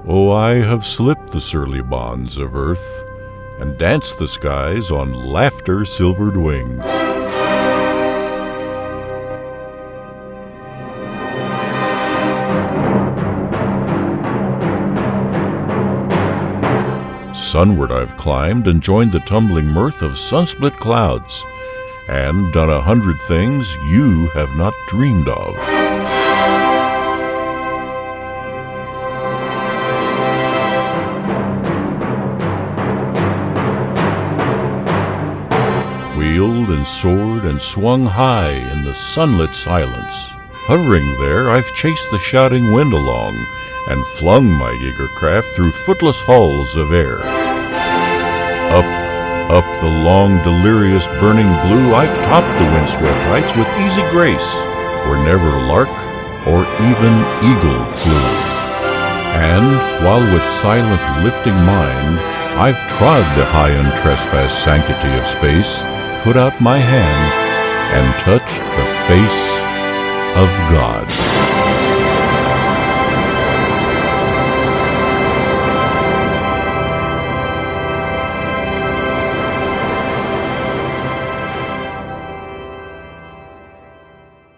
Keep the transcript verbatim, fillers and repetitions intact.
Oh, I have slipped the surly bonds of earth and danced the skies on laughter silvered wings. Sunward I've climbed and joined the tumbling mirth of sunsplit clouds, and done a hundred things you have not dreamed of. Wheeled and soared and swung high in the sunlit silence. Hovering there, I've chased the shouting wind along and flung my eager craft through footless halls of air. Up, up the long, delirious, burning blue, I've topped the windswept heights with easy grace, where never lark or even eagle flew. And while with silent, lifting mind I've trod the high untrespassed sanctity of space, put out my hand and touched the face of God.